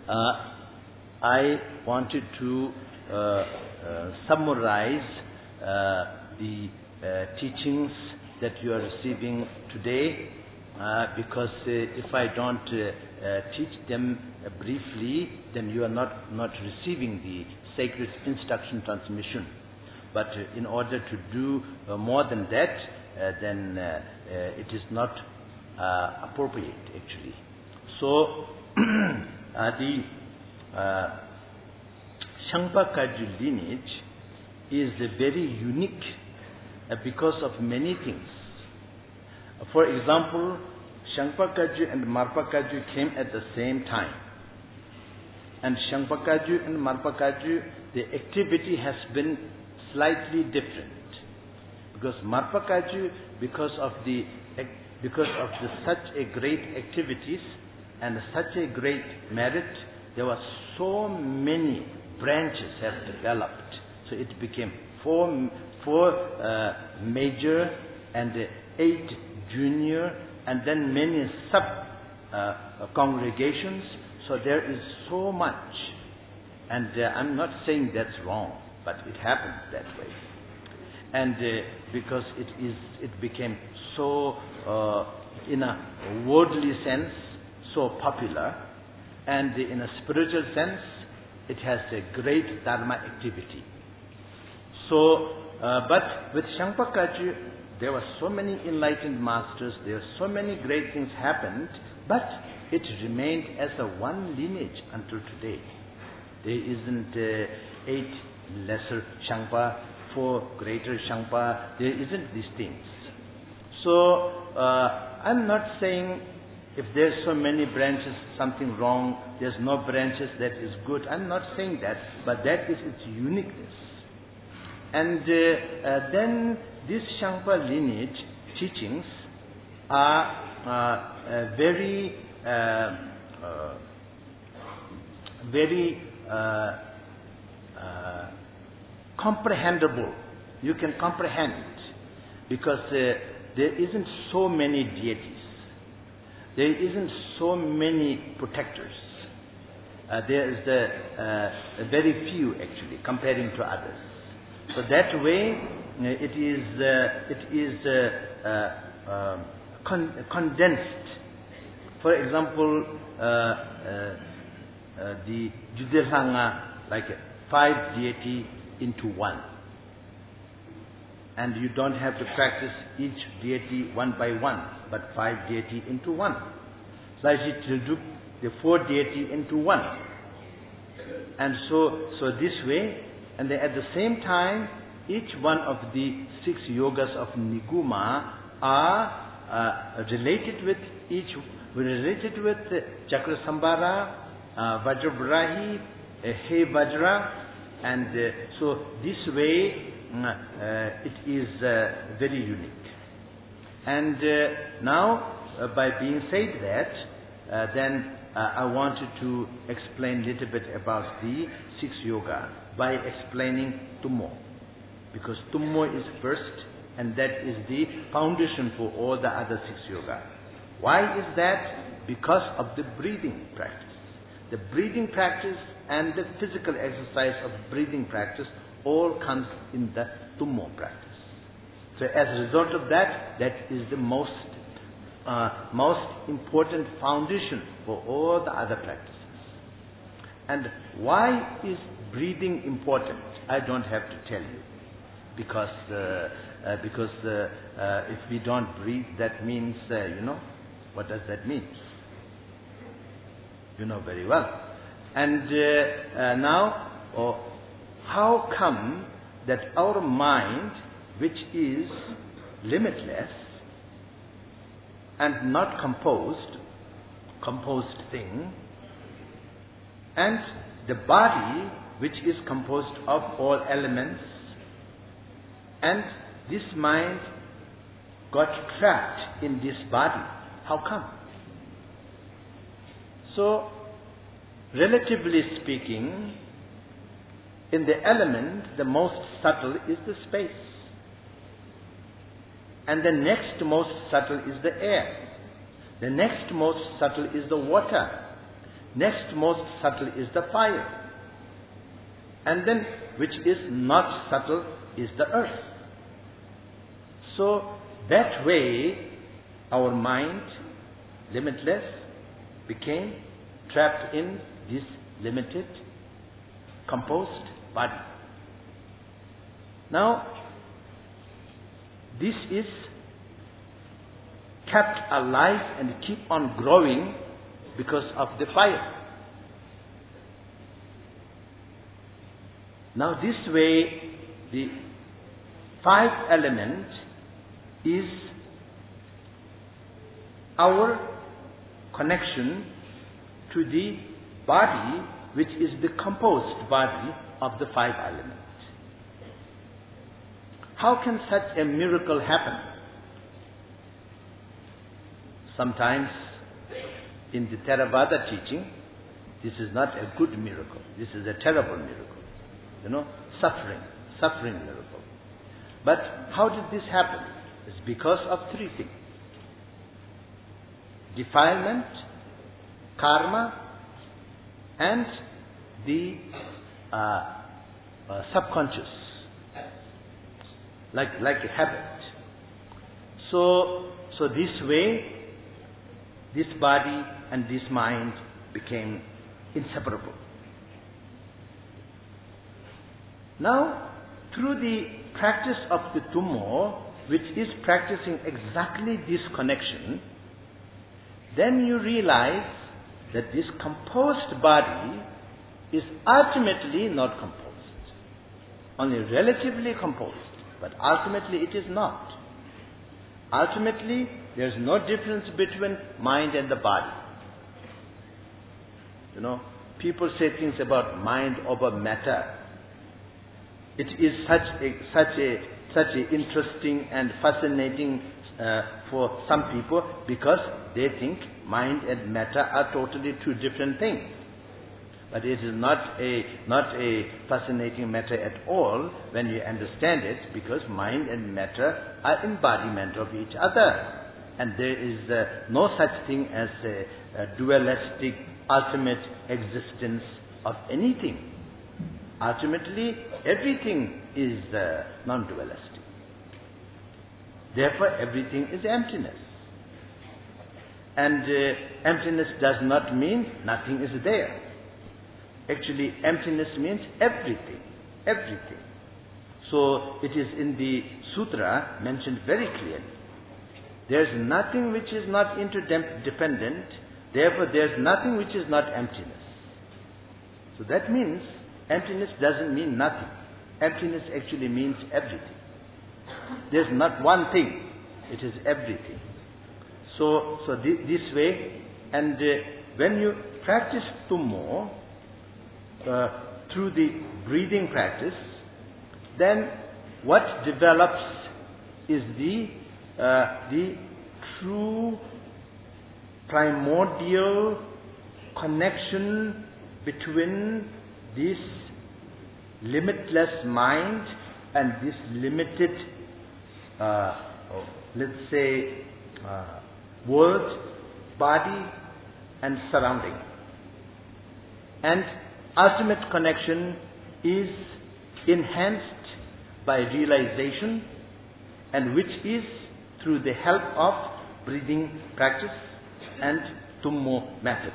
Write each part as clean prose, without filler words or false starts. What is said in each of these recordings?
I wanted to summarize the teachings that you are receiving today, because if I don't teach them briefly, then you are not receiving the sacred instruction transmission. But in order to do more than that, then it is not appropriate actually. So the Shangpa Kagyu lineage is very unique because of many things. For example, Shangpa Kagyu and Marpa Kagyu came at the same time. And Shangpa Kagyu and Marpa Kagyu, the activity has been slightly different. Because Marpa Kagyu, because of such a great activities and such a great merit, there were so many branches have developed. So it became four major and 8 junior, and then many sub congregations. So there is so much, and I'm not saying that's wrong, but it happens that way. And because it became so in a worldly sense so popular, and in a spiritual sense it has a great dharma activity. So, but with Shangpa Kagyu, there were so many enlightened masters, there were so many great things happened, but it remained as a one lineage until today. There isn't 8 lesser Shangpa, 4 greater Shangpa, there isn't these things. So, I'm not saying if there's so many branches, something wrong, there's no branches, that is good. I'm not saying that, but that is its uniqueness. And then this Shangpa lineage teachings are very comprehensible. You can comprehend, because there isn't so many deities. There isn't so many protectors. There is very few actually, comparing to others. So that way, it is condensed. For example, the Judelhanga, like 5 deity into 1. And you don't have to practice each deity one by one, but 5 deity into 1. Saji Tilduk, the 4 deity into 1. And so this way, and then at the same time, each one of the 6 yogas of Niguma are related with Chakrasambhara, Vajrabrahi, He Vajra, and so this way it is very unique. And now, by being said that, then I wanted to explain a little bit about the 6 yoga by explaining Tummo. Because Tummo is first, and that is the foundation for all the other 6 yoga. Why is that? Because of the breathing practice. The breathing practice and the physical exercise of breathing practice all comes in the Tummo practice. So as a result of that, that is the most important foundation for all the other practices. And why is breathing important? I don't have to tell you. Because if we don't breathe, that means, what does that mean? You know very well. And now, how come that our mind, which is limitless and not composed thing, and the body, which is composed of all elements, and this mind got trapped in this body? How come? So, relatively speaking, in the element, the most subtle is the space. And the next most subtle is the air. The next most subtle is the water. Next most subtle is the fire. And then, which is not subtle, is the earth. So, that way, our mind, limitless, became trapped in this limited, composed body. Now, this is kept alive and keep on growing because of the fire. Now this way, the five element is our connection to the body, which is the composed body of the five elements. How can such a miracle happen? Sometimes in the Theravada teaching, this is not a good miracle. This is a terrible miracle. Suffering miracle. But how did this happen? It's because of three things. Defilement, karma, and the subconscious. Like a habit. So this way, this body and this mind became inseparable. Now, through the practice of the Tummo, which is practicing exactly this connection, then you realize that this composed body is ultimately not composed. Only relatively composed, but ultimately it is not. Ultimately, there is no difference between mind and the body. People say things about mind over matter. It is such a interesting and fascinating for some people, because they think mind and matter are totally two different things. But it is not a fascinating matter at all when you understand it, because mind and matter are embodiment of each other. And there is no such thing as a dualistic ultimate existence of anything. Ultimately, everything is non-dualistic. Therefore, everything is emptiness. And emptiness does not mean nothing is there. Actually, emptiness means everything. Everything. So, it is in the sutra mentioned very clearly. There is nothing which is not interdependent. Therefore, there is nothing which is not emptiness. So that means emptiness doesn't mean nothing. Emptiness actually means everything. There's not one thing. It is everything. So this way, and when you practice Tummo through the breathing practice, then what develops is the true primordial connection between this limitless mind and this limited, let's say, world, body and surrounding. And ultimate connection is enhanced by realization, and which is through the help of breathing practice and Tummo methods.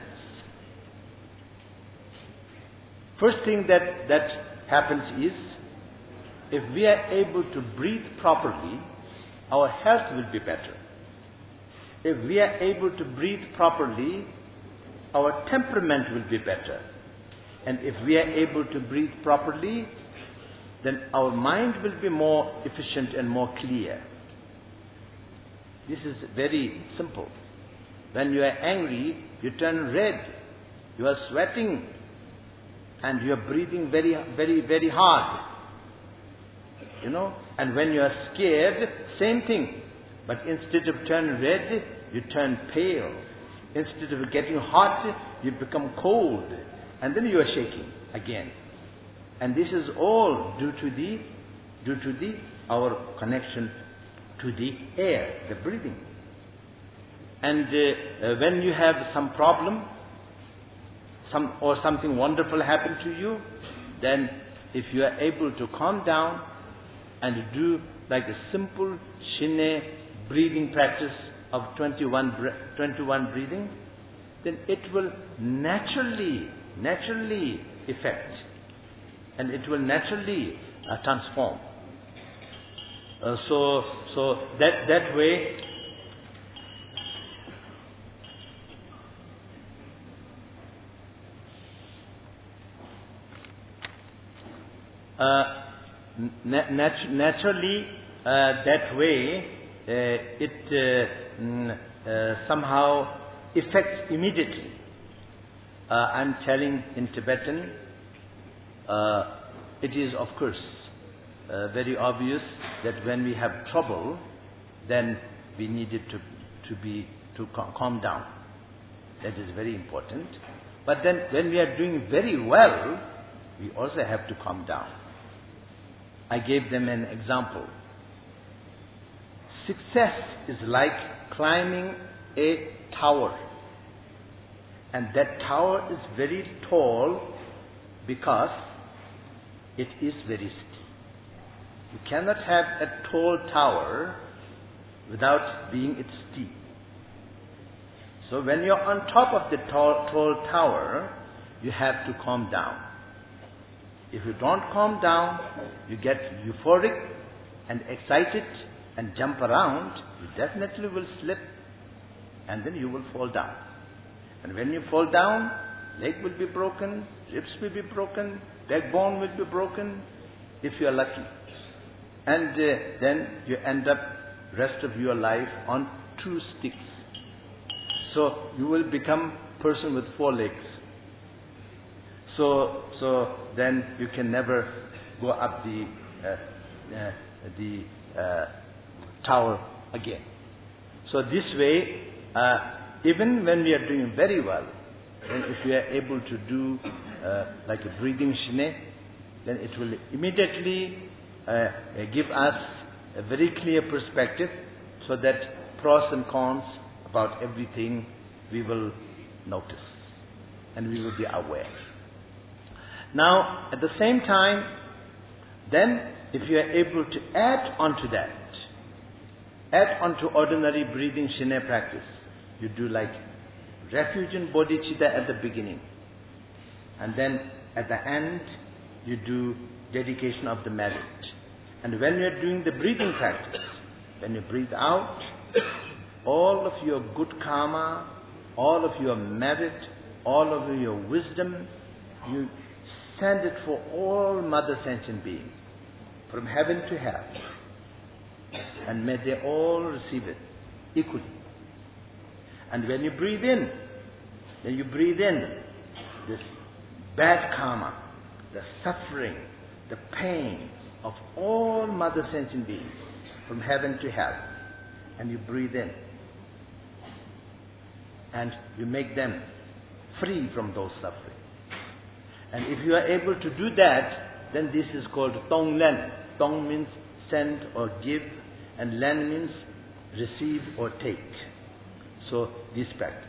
First thing that happens is, if we are able to breathe properly, our health will be better. If we are able to breathe properly, our temperament will be better. And if we are able to breathe properly, then our mind will be more efficient and more clear. This is very simple. When you are angry, you turn red, you are sweating, and you are breathing very, very, very hard. And when you are scared, same thing. But instead of turn red, you turn pale. Instead of getting hot, you become cold. And then you are shaking again. And this is all due to our connection to the air, the breathing. And when you have some problem, something wonderful happened to you, then if you are able to calm down and do like a simple Shine breathing practice of 21 breathing, then it will naturally affect, and it will naturally transform. So that way, naturally that way it somehow affects immediately. I'm telling in Tibetan, it is of course very obvious that when we have trouble, then we needed to calm down. That is very important. But then when we are doing very well, we also have to calm down. I gave them an example. Success is like climbing a tower. And that tower is very tall because it is very steep. You cannot have a tall tower without being it steep. So when you're on top of the tall tower, you have to calm down. If you don't calm down, you get euphoric and excited and jump around, you definitely will slip and then you will fall down. And when you fall down, leg will be broken, ribs will be broken, backbone will be broken, if you are lucky. And then you end up rest of your life on 2 sticks. So you will become person with 4 legs. So then you can never go up the tower again. So this way, even when we are doing very well, then if we are able to do like a breathing Shine, then it will immediately give us a very clear perspective, so that pros and cons about everything we will notice and we will be aware. Now, at the same time, then if you are able to add onto that, add onto ordinary breathing Shine practice, you do like refuge in bodhicitta at the beginning, and then at the end you do dedication of the merit. And when you are doing the breathing practice, when you breathe out, all of your good karma, all of your merit, all of your wisdom, you send it for all mother sentient beings, from heaven to hell. And may they all receive it equally. And when you breathe in, then you breathe in this bad karma, the suffering, the pain of all mother sentient beings, from heaven to hell. And you breathe in. And you make them free from those suffering. And if you are able to do that, then this is called Tong Len. Tong means send or give, and Len means receive or take. So this practice.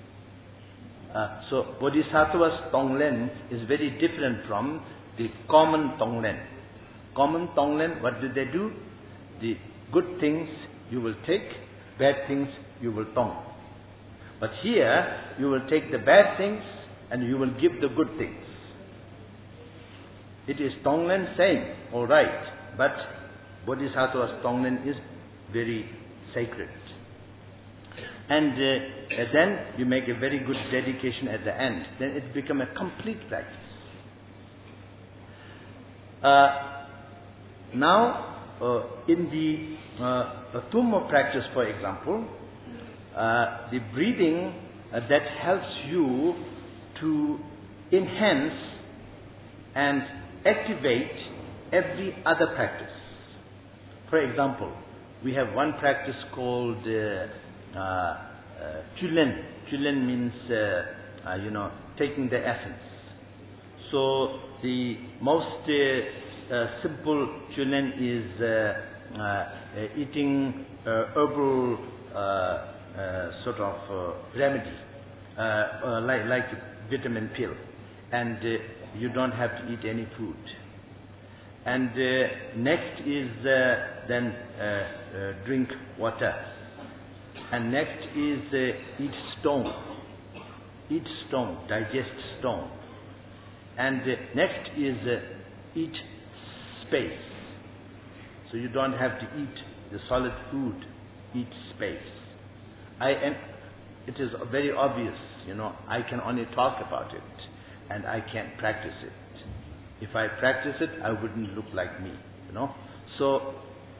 So Bodhisattva's Tong Len is very different from the common Tong Len. Common Tong Len, what do? The good things you will take, bad things you will tong. But here, you will take the bad things and you will give the good things. It is Tonglen saying, all right, but Bodhisattva's Tonglen is very sacred. And then you make a very good dedication at the end. Then it becomes a complete practice. Now, in the Tummo practice, for example, the breathing that helps you to enhance and activate every other practice. For example, we have one practice called Chulen. Chulen means, taking the essence. So the most simple Chulen is eating herbal sort of remedy, like vitamin pill, and you don't have to eat any food. And next is then drink water. And next is eat stone. Eat stone, digest stone. And next is eat space. So you don't have to eat the solid food, eat space. It is very obvious, I can only talk about it and I can't practice it. If I practice it, I wouldn't look like me, So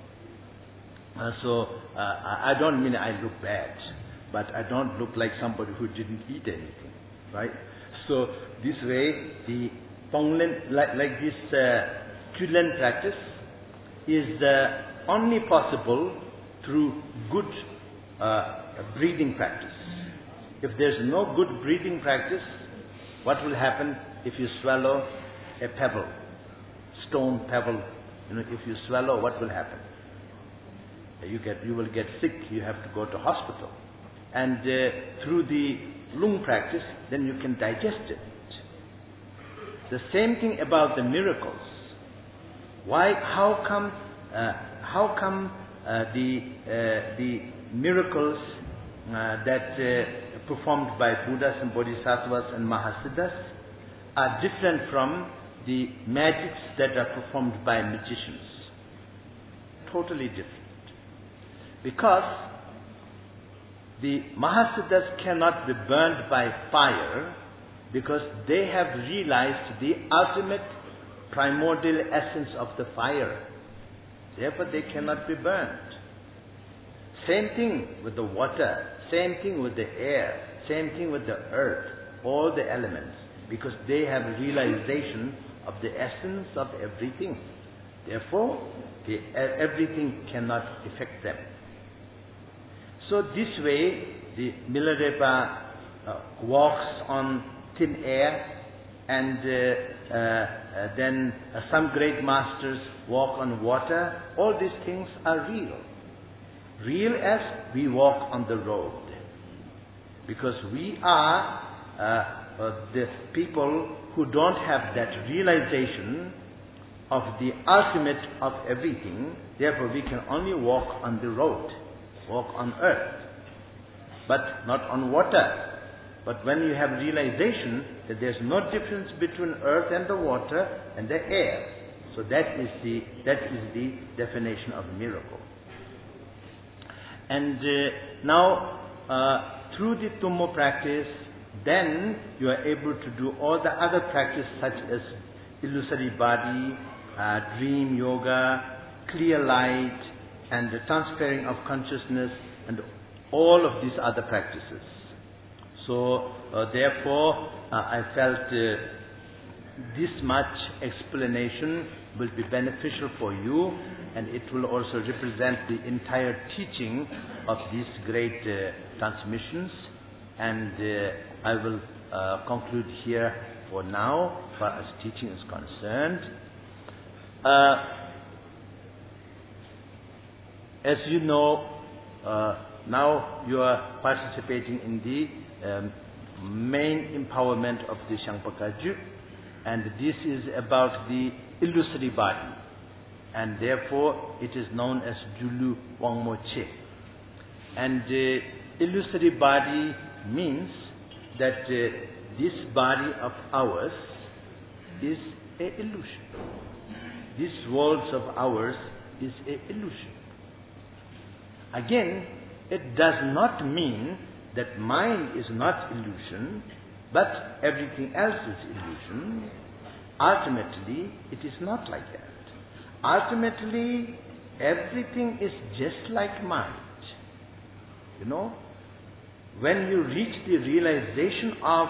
I don't mean I look bad, but I don't look like somebody who didn't eat anything, right? So this way, the Tonglen, like this Kulen practice, is only possible through good breathing practice. If there's no good breathing practice, what will happen if you swallow a pebble, stone pebble? If you swallow, what will happen? You will get sick. You have to go to hospital. And through the lung practice, then you can digest it. The same thing about the miracles. Why? How come the miracles that performed by Buddhas and Bodhisattvas and Mahasiddhas are different from the magics that are performed by magicians? Totally different. Because the Mahasiddhas cannot be burned by fire because they have realized the ultimate primordial essence of the fire. Therefore they cannot be burned. Same thing with the water, same thing with the air, same thing with the earth, all the elements, because they have realization of the essence of everything. Therefore, everything cannot affect them. So this way, the Milarepa walks on thin air, and then some great masters walk on water. All these things are real. Real as we walk on the road. Because we are the people who don't have that realization of the ultimate of everything. Therefore we can only walk on the road, walk on earth, but not on water. But when you have realization that there's no difference between earth and the water and the air, so that is the definition of a miracle. And now through the Tummo practice, then you are able to do all the other practice such as illusory body, dream yoga, clear light, and the transferring of consciousness, and all of these other practices. So therefore I felt this much explanation will be beneficial for you, and it will also represent the entire teaching of these great transmissions. And I will conclude here for now, as far as teaching is concerned. As you know, now you are participating in the main empowerment of the Shangpa-Kagyu, and this is about the illusory body, and therefore it is known as Julu Wangmo Che. And illusory body means that this body of ours is an illusion. This world of ours is an illusion. Again, it does not mean that mind is not illusion, but everything else is illusion. Ultimately, it is not like that. Ultimately, everything is just like mind. When you reach the realization of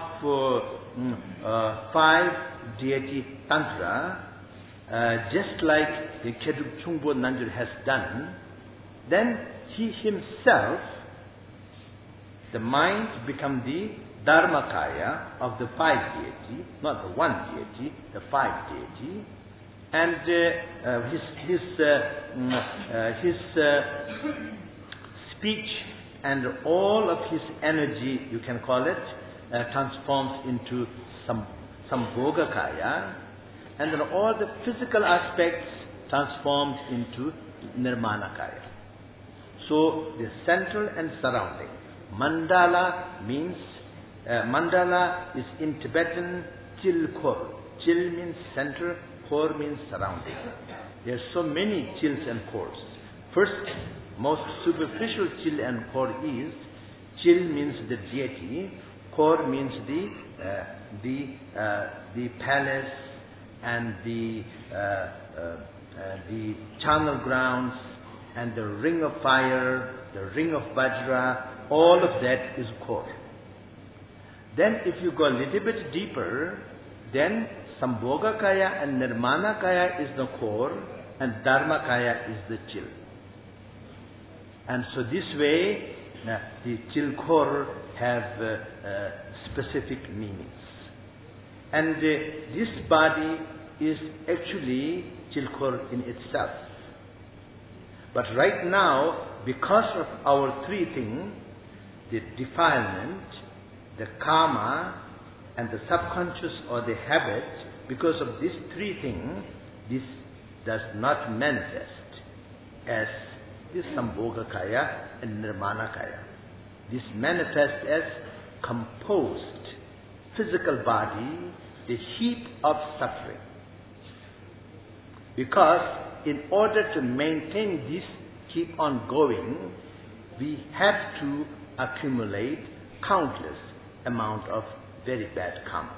five deity tantra, just like the Kedrup Chungpo Nanjur has done, then he himself, the mind, become the Dharmakaya of the five deity, not the one deity, the five deity, and his speech and all of his energy, you can call it, transforms into Sambhogakaya, and then all the physical aspects transformed into Nirmanakaya. So the central and surrounding. Mandala means, mandala is in Tibetan Chil Khor. Chil means center, Khor means surrounding. There are so many chils and khors. First, most superficial chil and khor is, chil means the deity, khor means the palace and the charnel grounds and the ring of fire, the ring of Vajra, all of that is khor. Then if you go a little bit deeper, then Sambhogakaya and Nirmanakaya is the khor and Dharmakaya is the chil. And so this way, the chil khor have specific meanings. And this body is actually chil khor in itself. But right now, because of our three things, the defilement, the karma, and the subconscious or the habit, because of these three things, this does not manifest as this Sambhogakaya and Nirmanakaya. This manifests as composed physical body, the heap of suffering. Because in order to maintain this keep on going, we have to accumulate countless amount of very bad karma.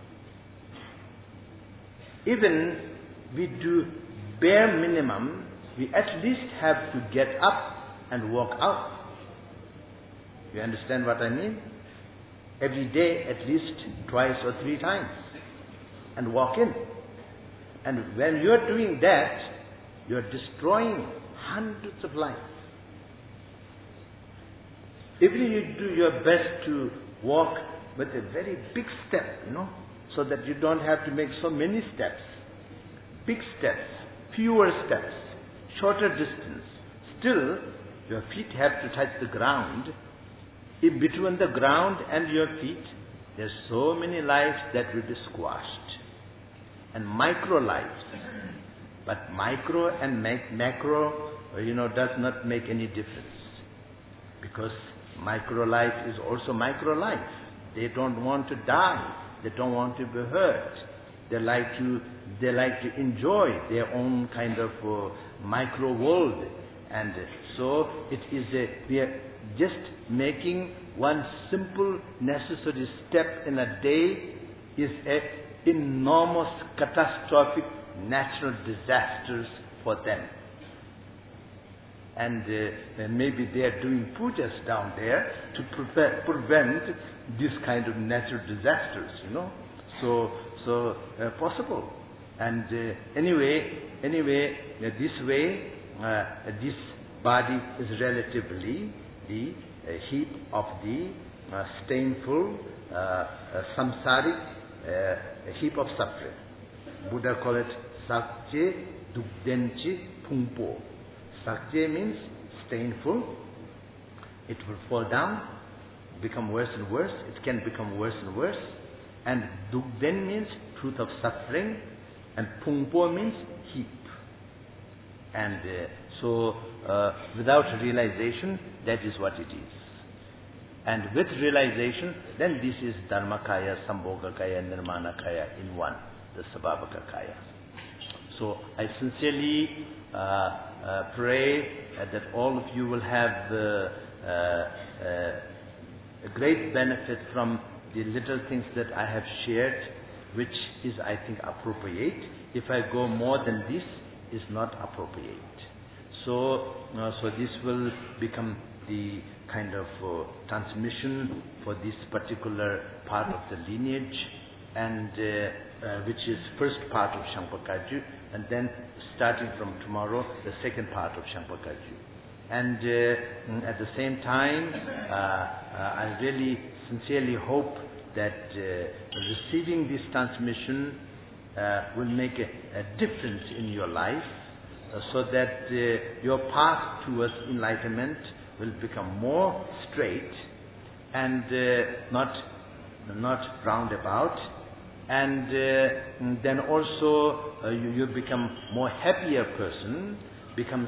Even we do bare minimum, we at least have to get up and walk out. You understand what I mean? Every day at least twice or three times and walk in. And when you are doing that, you are destroying hundreds of lives. Even you do your best to walk with a very big step, so that you don't have to make so many steps. Big steps, fewer steps, shorter distance. Still, your feet have to touch the ground. In between the ground and your feet, there's so many lives that will be squashed. And micro lives. But micro and macro, does not make any difference. Because micro life is also micro life. They don't want to die. They don't want to be hurt. They like to enjoy their own kind of micro world. And so we are just making one simple necessary step in a day is a enormous catastrophic natural disasters for them. And maybe they are doing pujas down there to prevent this kind of natural disasters, So possible. And anyway, this way, this body is relatively the heap of the stainful, samsaric heap of suffering. Buddha called it Sakje Dugdenchi Pungpo. Sakje means stainful. It will fall down, become worse and worse. It can become worse and worse. And Dugden means truth of suffering. And Pungpo means heap. And so without realization, that is what it is. And with realization, then this is Dharmakaya, Sambhogakaya, Nirmanakaya in one, the Sabhavakakaya. So I sincerely pray that all of you will have a great benefit from the little things that I have shared, which is, I think, appropriate. If I go more than this, is not appropriate. So this will become the kind of transmission for this particular part of the lineage, and which is first part of Shankpakaju, and then starting from tomorrow, the second part of Shankpakaju. And at the same time, I really sincerely hope that receiving this transmission will make a difference in your life, so that your path towards enlightenment will become more straight and not not roundabout. And then also you become more happier person, becomes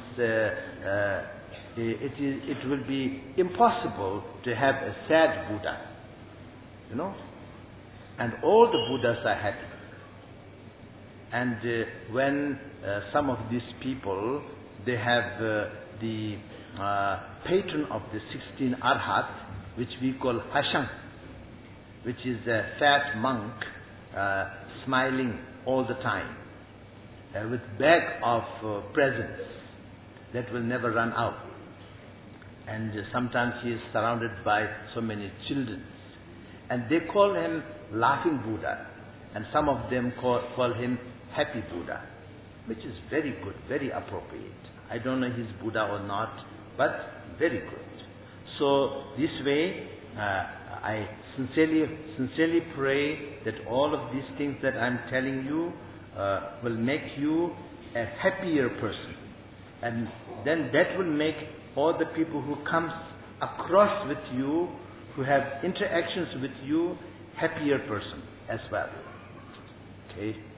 it will be impossible to have a sad Buddha, and all the Buddhas are happy. And when some of these people, they have the patron of the 16 Arhat, which we call Hashang, which is a fat monk, smiling all the time, with bag of presents that will never run out. And sometimes he is surrounded by so many children. And they call him Laughing Buddha. And some of them call him Happy Buddha, which is very good, very appropriate. I don't know he's Buddha or not, but very good. So this way, I sincerely pray that all of these things that I'm telling you will make you a happier person. And then that will make all the people who comes across with you, who have interactions with you, happier person as well. Okay.